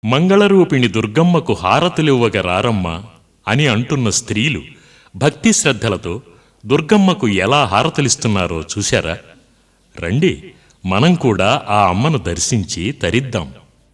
మంగళరూపిణి దుర్గమ్మకు హారతులివ్వగ రారమ్మా అని అంటున్న స్త్రీలు భక్తి శ్రద్ధలతో దుర్గమ్మకు ఎలా హారతులిస్తున్నారో చూశారా? రండి, మనం కూడా ఆ అమ్మను దర్శించి తరిద్దాం.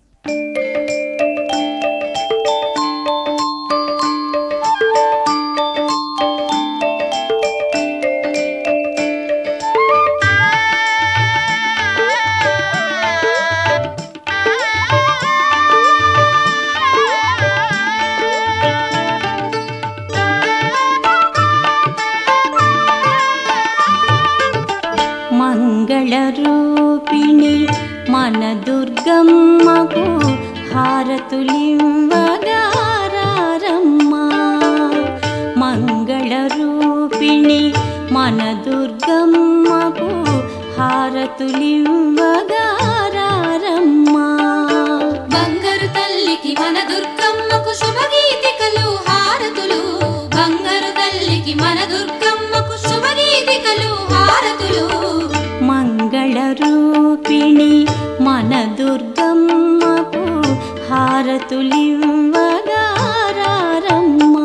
మంగళరూపిణి మన దుర్గమ్మకు హారతులివ్వగా రారమ్మా. మంగళరూపిణి మన దుర్గమ్మకు హారతులివ్వగా రారమ్మా. బంగారు తల్లికి మన దుర్గమ్మకు శుభగీతికలు హారతులు. బంగారు తల్లికి మన దుర్గమ్మకు శుభగీతికలు హారతులు. మంగళరూపిణి మన దుర్గమ్మకు హారతులివ్వగా రారమ్మా.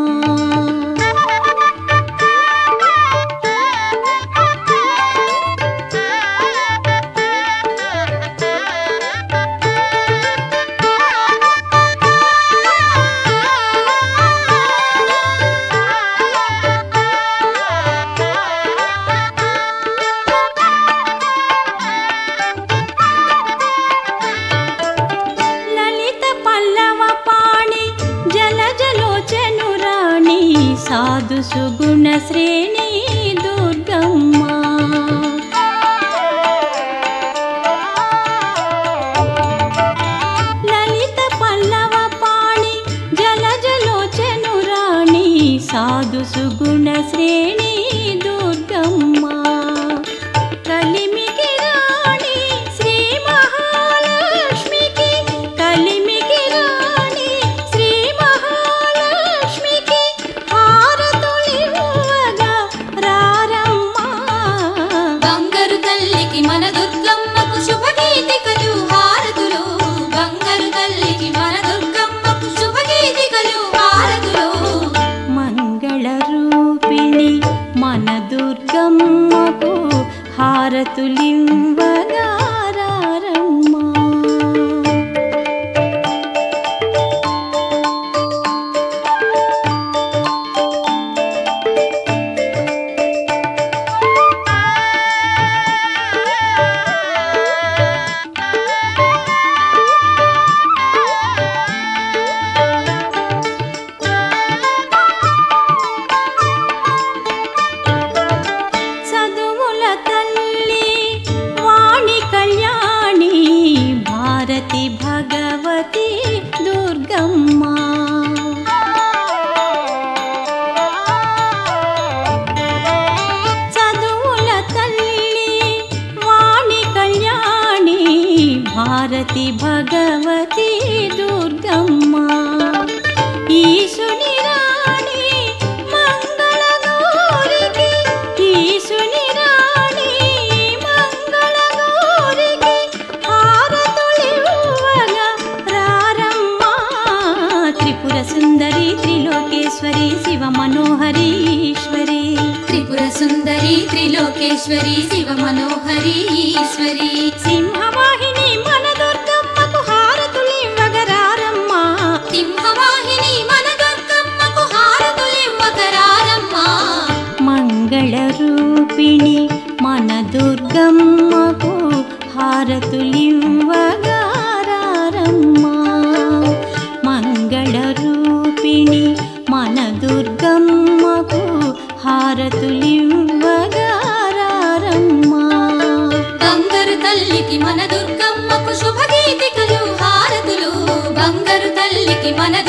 సాధు సుగుణ శ్రేణి దుర్గమ్మ. లలిత పల్లవ పాణి జలజలోచను రాణి సాధు సుగుణ శ్రేణి దుర్గమ్మ. కలిమికి రాణి శ్రీ మహాలక్ష్మికి, కలిమికి రాణి శ్రీ మహాలక్ష్మికి హారతులివ్వగా రారమ్మా. బంగారు తల్లికి మన దుర్గమ్మకు శుభగీతికలు హారతులు. బంగారు తల్లికి మన దుర్గమ్మకు శుభగీతికలు హారతులు. మంగళరూపిణి మన దుర్గమ్మకు హారతులివ్వగా రారమ్మా. చదువుల తల్లి వాణి కళ్యాణి భారతి భగవతి దుర్గమ్మ. చదువుల తల్లి వాణి కళ్యాణి భారతి భగవతి దుర్గమ్మ. ఈశుని రాణి మంగళగౌరికి, ఈశుని రాణి మంగళగౌరికి హారతులివ్వగా రారమ్మా. త్రిపుర సుందరి త్రిలోకేశ్వరి శివ మనోహరి ఈశ్వరి. త్రిపుర సుందరి త్రిలోకేశ్వరి శివ మనోహరి ఈశ్వరి. సింహవాహిని మన దుర్గమ్మకు హారతులివ్వగా రారమ్మా. సింహవాహిని మన దుర్గమ్మకు హారతులివ్వగా రారమ్మా. మంగళరూపిణి మన దుర్గమ్మకు హారతులివ్వగా రారమ్మా. మంగళరూపిణి మన దుర్గమ్మకు హారతులివ్వగా రారమ్మా. బంగారు తల్లికి మన దుర్గమ్మకు శుభగీతికలు హారతులు. బంగారు తల్లికి మన